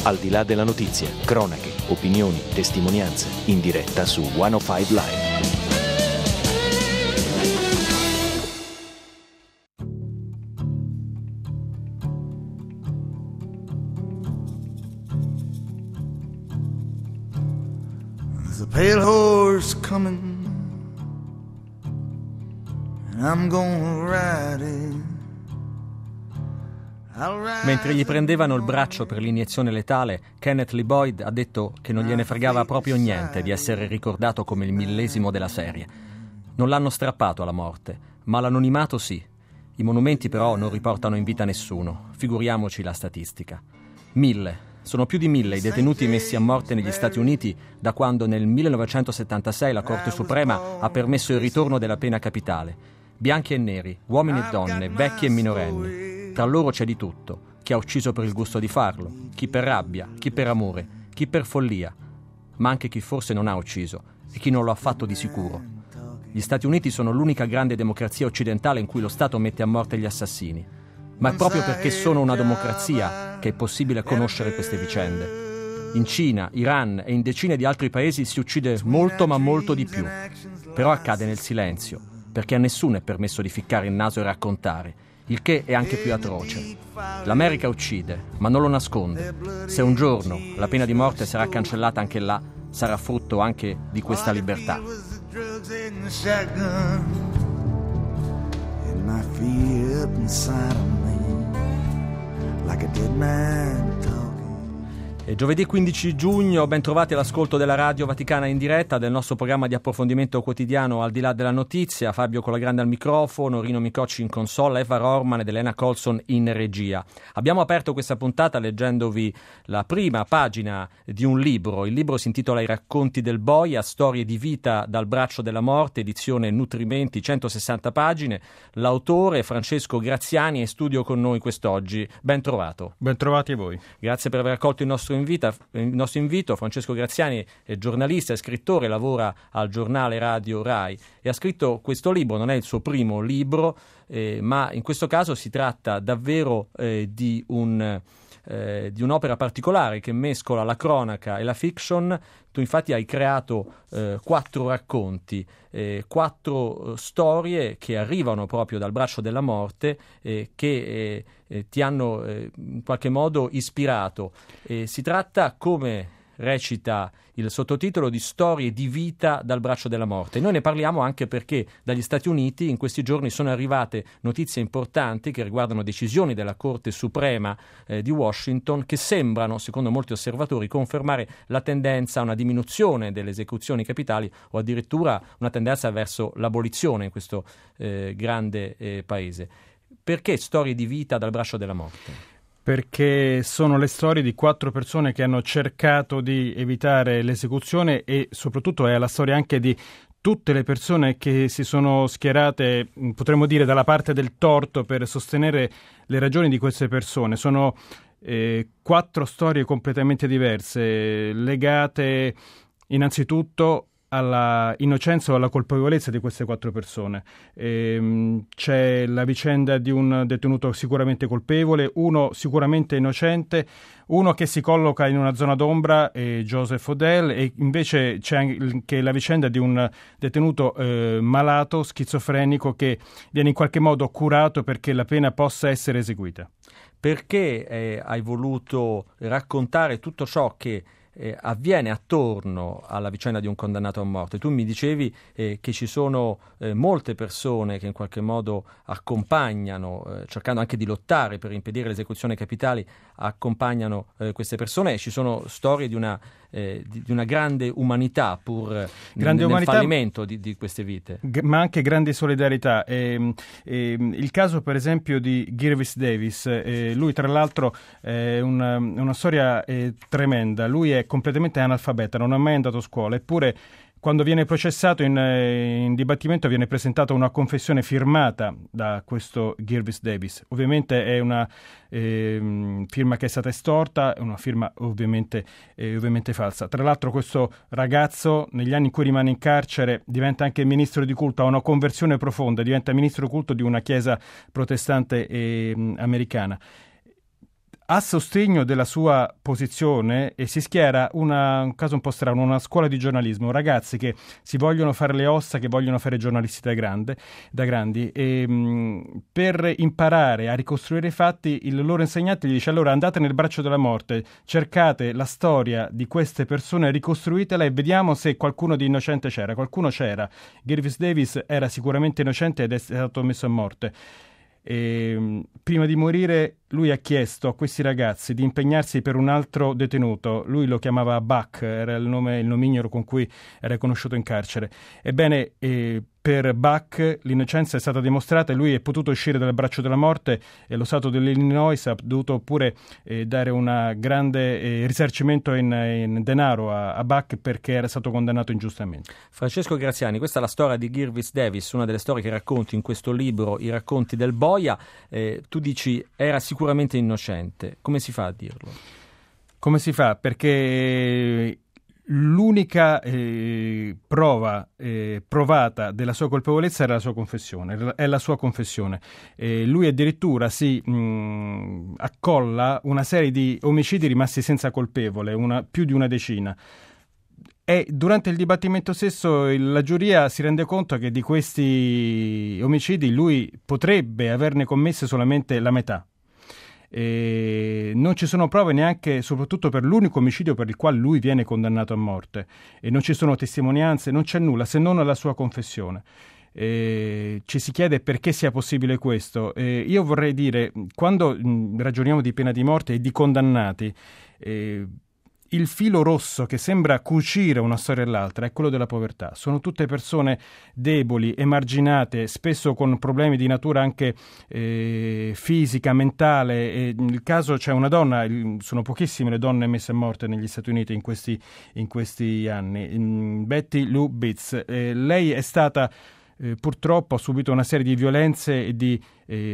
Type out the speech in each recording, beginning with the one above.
Al di là della notizia, cronache, opinioni, testimonianze, in diretta su 105 Live. There's a pale horse coming, and I'm gonna ride it. Mentre gli prendevano il braccio per l'iniezione letale, Kenneth Lee Boyd ha detto che non gliene fregava proprio niente di essere ricordato come il 1000° della serie. Non l'hanno strappato alla morte, ma l'anonimato sì. I monumenti però non riportano in vita nessuno, figuriamoci la statistica. 1000. Sono più di 1000 i detenuti messi a morte negli Stati Uniti da quando nel 1976 la Corte Suprema ha permesso il ritorno della pena capitale. Bianchi e neri, uomini e donne, vecchi e minorenni. Tra loro c'è di tutto. Chi ha ucciso per il gusto di farlo, chi per rabbia, chi per amore, chi per follia, ma anche chi forse non ha ucciso e chi non lo ha fatto di sicuro. Gli Stati Uniti sono l'unica grande democrazia occidentale in cui lo Stato mette a morte gli assassini. Ma è proprio perché sono una democrazia che è possibile conoscere queste vicende. In Cina, Iran e in decine di altri paesi si uccide molto ma molto di più. Però accade nel silenzio, perché a nessuno è permesso di ficcare il naso e raccontare, il che è anche più atroce. L'America uccide, ma non lo nasconde. Se un giorno la pena di morte sarà cancellata anche là, sarà frutto anche di questa libertà. E giovedì 15 giugno, ben trovati all'ascolto della Radio Vaticana in diretta, del nostro programma di approfondimento quotidiano Al di là della notizia. Fabio Colagrande al microfono, Rino Micocci in console, Eva Rorman ed Elena Colson in regia. Abbiamo aperto questa puntata leggendovi la prima pagina di un libro. Il libro si intitola I racconti del Boia, storie di vita dal braccio della morte, edizione Nutrimenti, 160 pagine. L'autore Francesco Graziani è in studio con noi quest'oggi. Ben trovato. Ben trovati a voi. Grazie per aver accolto il nostro invito. Francesco Graziani è giornalista e scrittore, lavora al giornale Radio Rai e ha scritto questo libro. Non è il suo primo libro, ma in questo caso si tratta davvero di un'opera particolare che mescola la cronaca e la fiction. Tu infatti hai creato 4 racconti, 4 storie che arrivano proprio dal braccio della morte, che ti hanno in qualche modo ispirato. Si tratta, come recita il sottotitolo, di storie di vita dal braccio della morte. Noi ne parliamo anche perché dagli Stati Uniti in questi giorni sono arrivate notizie importanti che riguardano decisioni della Corte Suprema di Washington che sembrano, secondo molti osservatori, confermare la tendenza a una diminuzione delle esecuzioni capitali o addirittura una tendenza verso l'abolizione in questo grande paese. Perché storie di vita dal braccio della morte? Perché sono le storie di 4 persone che hanno cercato di evitare l'esecuzione e soprattutto è la storia anche di tutte le persone che si sono schierate, potremmo dire, dalla parte del torto per sostenere le ragioni di queste persone. Sono 4 storie completamente diverse, legate innanzitutto alla innocenza o alla colpevolezza di queste 4 persone. C'è la vicenda di un detenuto sicuramente colpevole, uno sicuramente innocente, uno che si colloca in una zona d'ombra, Joseph Odell, e invece c'è anche la vicenda di un detenuto malato, schizofrenico, che viene in qualche modo curato perché la pena possa essere eseguita. Perché hai voluto raccontare tutto ciò che avviene attorno alla vicenda di un condannato a morte? Tu mi dicevi che ci sono molte persone che in qualche modo accompagnano, cercando anche di lottare per impedire le esecuzioni capitali, accompagnano queste persone, e ci sono storie di una grande umanità pur nel fallimento di queste vite. Ma anche grande solidarietà. Il caso per esempio di Girvis Davis, lui tra l'altro è una storia tremenda. Lui è completamente analfabeta, non ha mai andato a scuola, eppure quando viene processato in dibattimento viene presentata una confessione firmata da questo Girvis Davis. Ovviamente è una firma che è stata estorta, è una firma ovviamente falsa. Tra l'altro questo ragazzo negli anni in cui rimane in carcere diventa anche ministro di culto, ha una conversione profonda, diventa ministro di culto di una chiesa protestante americana. a sostegno della sua posizione si schiera un caso un po' strano, una scuola di giornalismo, ragazzi che si vogliono fare le ossa, che vogliono fare giornalisti da grandi, e per imparare a ricostruire i fatti il loro insegnante gli dice: allora andate nel braccio della morte, cercate la storia di queste persone, ricostruitela e vediamo se qualcuno di innocente c'era. Qualcuno c'era. Gervais Davis era sicuramente innocente ed è stato messo a morte. Prima di morire lui ha chiesto a questi ragazzi di impegnarsi per un altro detenuto. Lui lo chiamava Buck, era il nomignolo con cui era conosciuto in carcere. Ebbene, per Buck l'innocenza è stata dimostrata e lui è potuto uscire dal braccio della morte, e lo Stato dell'Illinois ha dovuto pure dare un grande risarcimento in denaro a Buck perché era stato condannato ingiustamente. Francesco Graziani, questa è la storia di Gervais Davis, una delle storie che racconti in questo libro, I racconti del boia. Tu dici era sicuramente innocente. Come si fa a dirlo? Come si fa? Perché l'unica prova provata della sua colpevolezza era la sua confessione, è la sua confessione. Lui addirittura si accolla una serie di omicidi rimasti senza colpevole, più di una decina. E durante il dibattimento stesso la giuria si rende conto che di questi omicidi lui potrebbe averne commesse solamente la metà. Non ci sono prove neanche, soprattutto per l'unico omicidio per il quale lui viene condannato a morte, e non ci sono testimonianze, non c'è nulla se non la sua confessione. Ci si chiede perché sia possibile questo. Io vorrei dire, quando ragioniamo di pena di morte e di condannati, il filo rosso che sembra cucire una storia all'altra è quello della povertà. Sono tutte persone deboli, emarginate, spesso con problemi di natura anche fisica, mentale. E nel caso c'è una donna, sono pochissime le donne messe a morte negli Stati Uniti in questi anni. Betty Lou Bitts. Lei è stata purtroppo ha subito una serie di violenze e di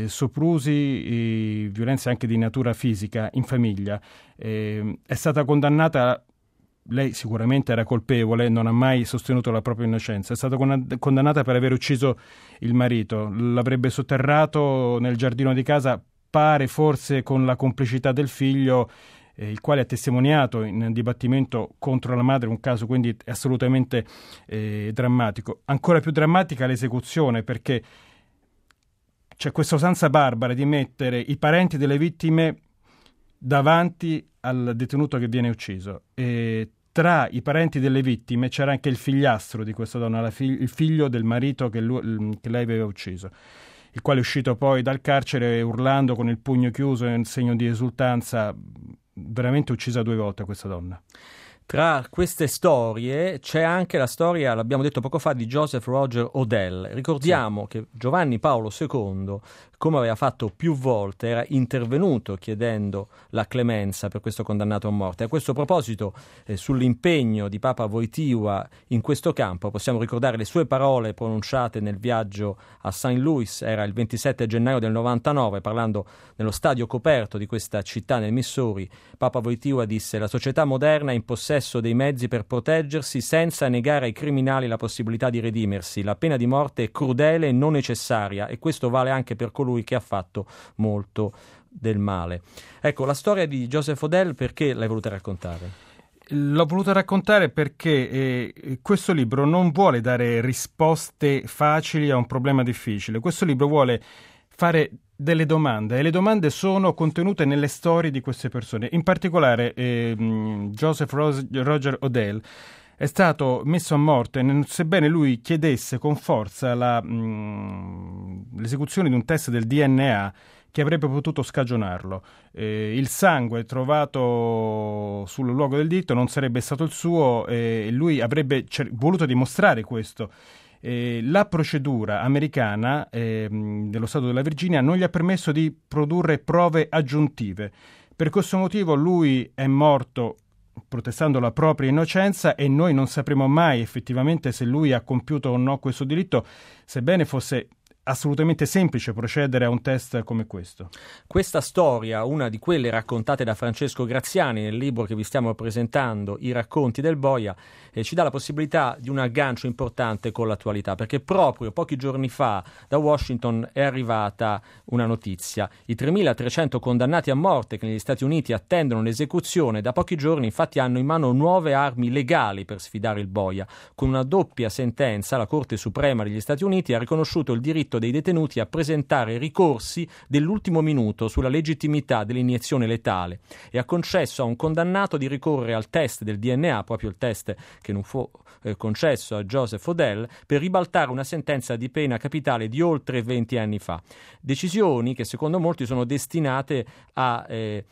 soprusi, violenze anche di natura fisica in famiglia. È stata condannata, lei sicuramente era colpevole, non ha mai sostenuto la propria innocenza, è stata condannata per aver ucciso il marito, l'avrebbe sotterrato nel giardino di casa, pare forse con la complicità del figlio, il quale ha testimoniato in dibattimento contro la madre, un caso quindi assolutamente drammatico. Ancora più drammatica l'esecuzione, perché c'è questa usanza barbara di mettere i parenti delle vittime davanti al detenuto che viene ucciso. E tra i parenti delle vittime c'era anche il figliastro di questa donna, il figlio del marito che lei aveva ucciso, il quale è uscito poi dal carcere urlando con il pugno chiuso in segno di esultanza. Veramente uccisa 2 volte questa donna. Tra queste storie c'è anche la storia, l'abbiamo detto poco fa, di Joseph Roger Odell. Ricordiamo che Giovanni Paolo II, come aveva fatto più volte, era intervenuto chiedendo la clemenza per questo condannato a morte. A questo proposito, sull'impegno di Papa Wojtyła in questo campo, possiamo ricordare le sue parole pronunciate nel viaggio a St. Louis, era il 27 gennaio del 99, parlando nello stadio coperto di questa città nel Missouri. Papa Wojtyła disse: la società moderna è in possesso dei mezzi per proteggersi senza negare ai criminali la possibilità di redimersi. La pena di morte è crudele e non necessaria, e questo vale anche per colui che ha fatto molto del male. Ecco, la storia di Joseph Odell, perché l'hai voluta raccontare? L'ho voluta raccontare perché questo libro non vuole dare risposte facili a un problema difficile. Questo libro vuole fare delle domande, e le domande sono contenute nelle storie di queste persone. In particolare Joseph Roger Odell è stato messo a morte, sebbene lui chiedesse con forza l'esecuzione di un test del DNA che avrebbe potuto scagionarlo. Il sangue trovato sul luogo del delitto non sarebbe stato il suo, e lui avrebbe voluto dimostrare questo. La procedura americana dello Stato della Virginia non gli ha permesso di produrre prove aggiuntive. Per questo motivo lui è morto protestando la propria innocenza, e noi non sapremo mai effettivamente se lui ha compiuto o no questo delitto, sebbene fosse assolutamente semplice procedere a un test come questo. Questa storia, una di quelle raccontate da Francesco Graziani nel libro che vi stiamo presentando, I racconti del boia, ci dà la possibilità di un aggancio importante con l'attualità, perché proprio pochi giorni fa da Washington è arrivata una notizia. I 3.300 condannati a morte che negli Stati Uniti attendono l'esecuzione da pochi giorni infatti hanno in mano nuove armi legali per sfidare il boia. Con una doppia sentenza la Corte Suprema degli Stati Uniti ha riconosciuto il diritto dei detenuti a presentare ricorsi dell'ultimo minuto sulla legittimità dell'iniezione letale e ha concesso a un condannato di ricorrere al test del DNA, proprio il test che non fu concesso a Joseph Odell, per ribaltare una sentenza di pena capitale di oltre 20 anni fa. Decisioni che secondo molti sono destinate a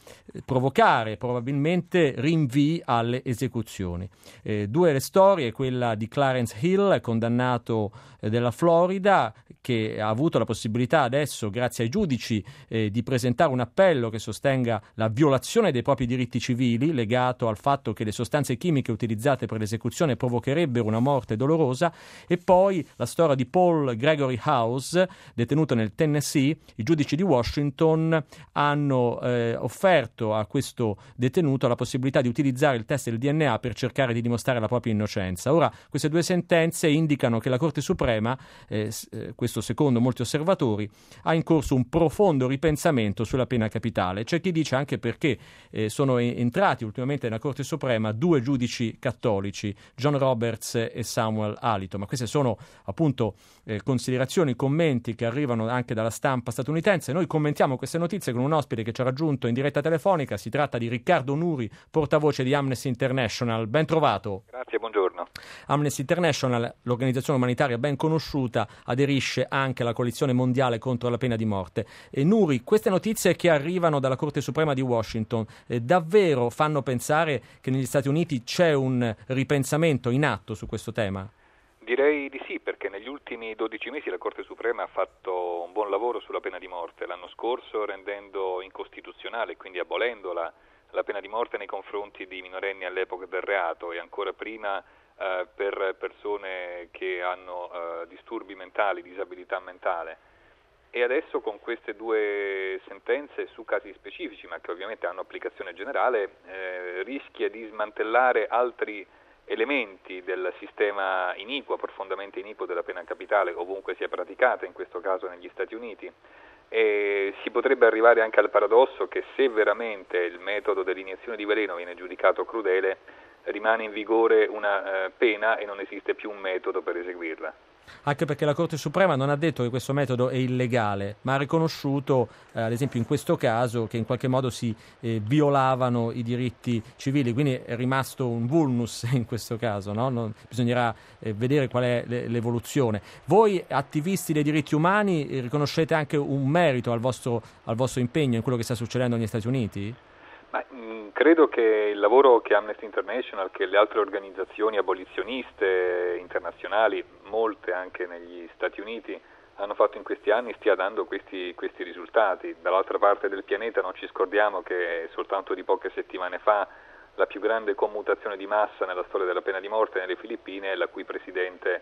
provocare probabilmente rinvii alle esecuzioni. Due le storie, quella di Clarence Hill, condannato della Florida, che ha avuto la possibilità adesso, grazie ai giudici, di presentare un appello che sostenga la violazione dei propri diritti civili legato al fatto che le sostanze chimiche utilizzate per l'esecuzione provocherebbero una morte dolorosa, e poi la storia di Paul Gregory House, detenuto nel Tennessee. I giudici di Washington hanno offerto a questo detenuto la possibilità di utilizzare il test del DNA per cercare di dimostrare la propria innocenza. Ora, queste due sentenze indicano che la Corte Suprema, questo secondo molti osservatori, ha in corso un profondo ripensamento sulla pena capitale. C'è chi dice anche perché sono entrati ultimamente nella Corte Suprema due giudici cattolici, John Roberts e Samuel Alito, ma queste sono appunto considerazioni, commenti che arrivano anche dalla stampa statunitense. Noi commentiamo queste notizie con un ospite che ci ha raggiunto in diretta telefonica. Si tratta di Riccardo Nuri, portavoce di Amnesty International. Ben trovato. Grazie, buongiorno. Amnesty International, l'organizzazione umanitaria ben conosciuta, aderisce anche alla coalizione mondiale contro la pena di morte. E Nuri, queste notizie che arrivano dalla Corte Suprema di Washington davvero fanno pensare che negli Stati Uniti c'è un ripensamento in atto su questo tema? Direi di sì, perché negli ultimi 12 mesi la Corte Suprema ha fatto un buon lavoro sulla pena di morte. L'anno scorso rendendo incostituzionale, quindi abolendo la pena di morte nei confronti di minorenni all'epoca del reato, e ancora prima per persone che hanno disturbi mentali, disabilità mentale. E adesso con queste due sentenze su casi specifici, ma che ovviamente hanno applicazione generale, rischia di smantellare altri elementi del sistema iniquo, profondamente iniquo della pena capitale, ovunque sia praticata, in questo caso negli Stati Uniti. E si potrebbe arrivare anche al paradosso che se veramente il metodo dell'iniezione di veleno viene giudicato crudele, rimane in vigore una pena e non esiste più un metodo per eseguirla. Anche perché la Corte Suprema non ha detto che questo metodo è illegale, ma ha riconosciuto, ad esempio in questo caso, che in qualche modo si violavano i diritti civili, quindi è rimasto un vulnus in questo caso, no? Bisognerà vedere qual è l'evoluzione. Voi, attivisti dei diritti umani, riconoscete anche un merito al vostro impegno in quello che sta succedendo negli Stati Uniti? Ma, credo che il lavoro che Amnesty International, che le altre organizzazioni abolizioniste internazionali, molte anche negli Stati Uniti, hanno fatto in questi anni stia dando questi risultati. Dall'altra parte del pianeta non ci scordiamo che soltanto di poche settimane fa la più grande commutazione di massa nella storia della pena di morte nelle Filippine, la cui presidente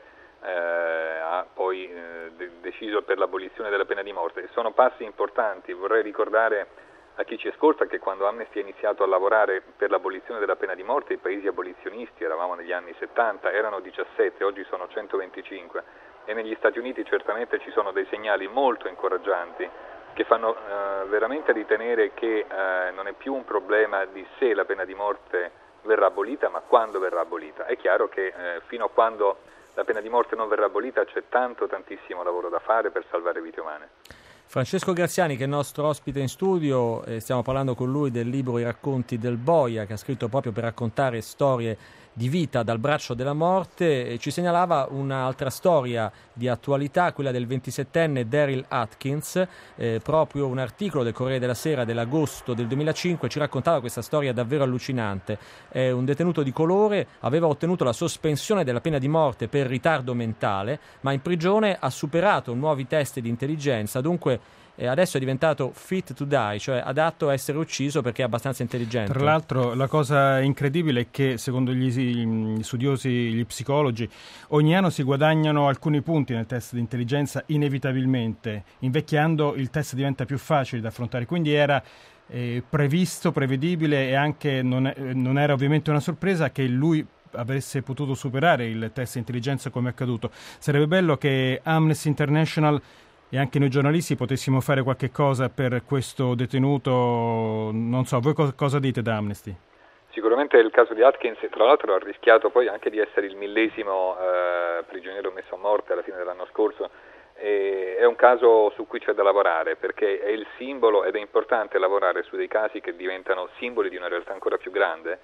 ha poi deciso per l'abolizione della pena di morte. Sono passi importanti. Vorrei ricordare a chi ci ascolta che quando Amnesty ha iniziato a lavorare per l'abolizione della pena di morte, i paesi abolizionisti, eravamo negli anni 70, erano 17, oggi sono 125, e negli Stati Uniti certamente ci sono dei segnali molto incoraggianti che fanno veramente ritenere che non è più un problema di se la pena di morte verrà abolita, ma quando verrà abolita. È chiaro che fino a quando la pena di morte non verrà abolita c'è tantissimo lavoro da fare per salvare vite umane. Francesco Graziani, che è il nostro ospite in studio, stiamo parlando con lui del libro I racconti del boia, che ha scritto proprio per raccontare storie di vita dal braccio della morte, e ci segnalava un'altra storia di attualità, quella del 27enne Daryl Atkins. Proprio un articolo del Corriere della Sera dell'agosto del 2005 ci raccontava questa storia davvero allucinante. È un detenuto di colore, aveva ottenuto la sospensione della pena di morte per ritardo mentale, ma in prigione ha superato nuovi test di intelligenza, dunque e adesso è diventato fit to die, cioè adatto a essere ucciso perché è abbastanza intelligente. Tra l'altro la cosa incredibile è che secondo gli studiosi, gli psicologi, ogni anno si guadagnano alcuni punti nel test di intelligenza inevitabilmente, invecchiando il test diventa più facile da affrontare, quindi era previsto, prevedibile e anche non era ovviamente una sorpresa che lui avesse potuto superare il test di intelligenza come è accaduto. Sarebbe bello che Amnesty International e anche noi giornalisti potessimo fare qualche cosa per questo detenuto. Non so, voi cosa dite da Amnesty? Sicuramente il caso di Atkins, tra l'altro, ha rischiato poi anche di essere il 1000° prigioniero messo a morte alla fine dell'anno scorso. È un caso su cui c'è da lavorare, perché è il simbolo, ed è importante lavorare su dei casi che diventano simboli di una realtà ancora più grande,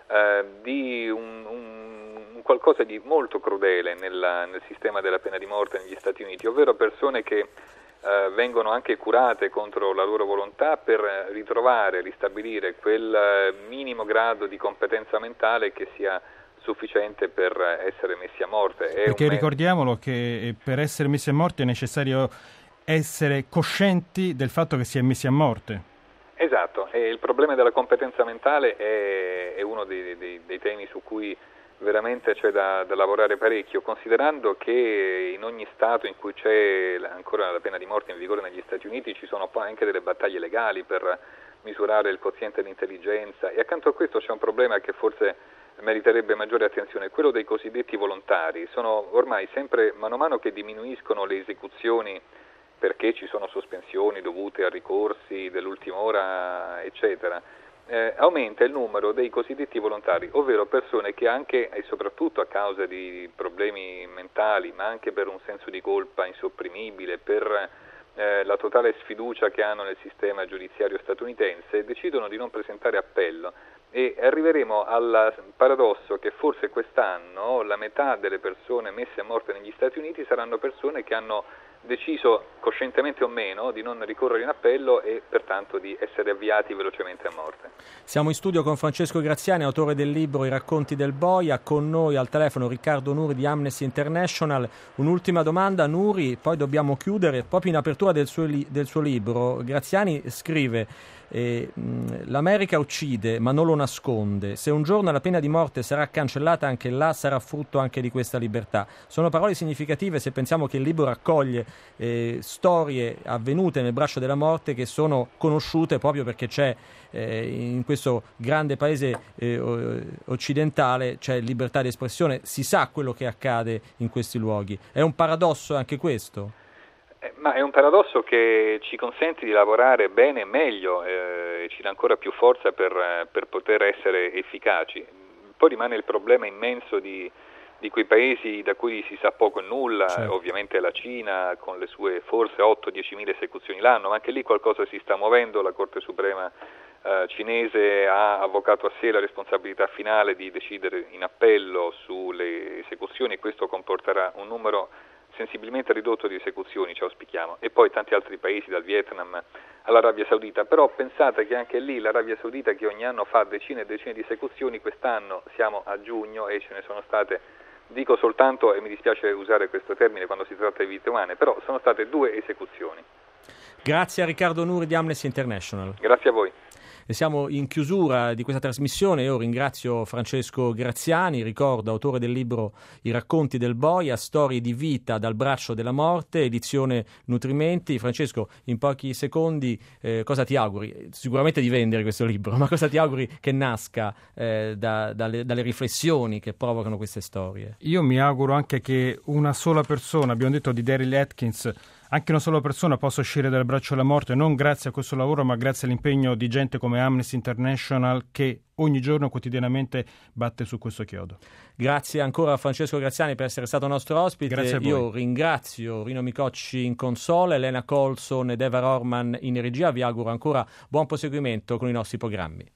di un qualcosa di molto crudele nel sistema della pena di morte negli Stati Uniti, ovvero persone che vengono anche curate contro la loro volontà per ritrovare, ristabilire quel minimo grado di competenza mentale che sia sufficiente per essere messi a morte. Perché ricordiamolo che per essere messi a morte è necessario essere coscienti del fatto che si è messi a morte. Esatto, e il problema della competenza mentale è uno dei temi su cui veramente c'è da lavorare parecchio, considerando che in ogni Stato in cui c'è ancora la pena di morte in vigore negli Stati Uniti ci sono poi anche delle battaglie legali per misurare il quoziente di intelligenza, e accanto a questo c'è un problema che forse meriterebbe maggiore attenzione, quello dei cosiddetti volontari. Sono ormai sempre, mano a mano che diminuiscono le esecuzioni perché ci sono sospensioni dovute a ricorsi dell'ultima ora, eccetera, aumenta il numero dei cosiddetti volontari, ovvero persone che anche e soprattutto a causa di problemi mentali, ma anche per un senso di colpa insopprimibile, per la totale sfiducia che hanno nel sistema giudiziario statunitense, decidono di non presentare appello, e arriveremo al paradosso che forse quest'anno la metà delle persone messe a morte negli Stati Uniti saranno persone che hanno deciso, coscientemente o meno, di non ricorrere in appello e pertanto di essere avviati velocemente a morte. Siamo in studio con Francesco Graziani, autore del libro I racconti del boia, con noi al telefono Riccardo Nuri di Amnesty International. Un'ultima domanda, Nuri, poi dobbiamo chiudere. Proprio in apertura del suo libro, Graziani scrive: l'America uccide ma non lo nasconde, se un giorno la pena di morte sarà cancellata anche là sarà frutto anche di questa libertà. Sono parole significative se pensiamo che il libro raccoglie storie avvenute nel braccio della morte che sono conosciute proprio perché c'è in questo grande paese occidentale c'è libertà di espressione, si sa quello che accade in questi luoghi. È un paradosso anche questo? Ma è un paradosso che ci consente di lavorare bene e meglio e ci dà ancora più forza per poter essere efficaci. Poi rimane il problema immenso di quei paesi da cui si sa poco e nulla, certo. Ovviamente la Cina con le sue forse 8-10 mila esecuzioni l'anno, ma anche lì qualcosa si sta muovendo. La Corte Suprema cinese ha avvocato a sé la responsabilità finale di decidere in appello sulle esecuzioni, e questo comporterà un numero sensibilmente ridotto di esecuzioni, ci auspichiamo, e poi tanti altri paesi, dal Vietnam all'Arabia Saudita. Però pensate che anche lì l'Arabia Saudita, che ogni anno fa decine e decine di esecuzioni, quest'anno siamo a giugno e ce ne sono state, dico soltanto, e mi dispiace usare questo termine quando si tratta di vite umane, però sono state 2 esecuzioni. Grazie a Riccardo Nuri di Amnesty International. Grazie a voi. E siamo in chiusura di questa trasmissione. Io ringrazio Francesco Graziani, ricordo, autore del libro I racconti del boia, storie di vita dal braccio della morte, edizione Nutrimenti. Francesco, in pochi secondi cosa ti auguri? Sicuramente di vendere questo libro, ma cosa ti auguri che nasca dalle riflessioni che provocano queste storie? Io mi auguro anche che una sola persona, abbiamo detto di Daryl Atkins, anche una sola persona possa uscire dal braccio della morte, non grazie a questo lavoro ma grazie all'impegno di gente come Amnesty International che ogni giorno quotidianamente batte su questo chiodo. Grazie ancora a Francesco Graziani per essere stato nostro ospite. Grazie a voi. Io ringrazio Rino Micocci in console, Elena Colson ed Eva Rorman in regia. Vi auguro ancora buon proseguimento con i nostri programmi.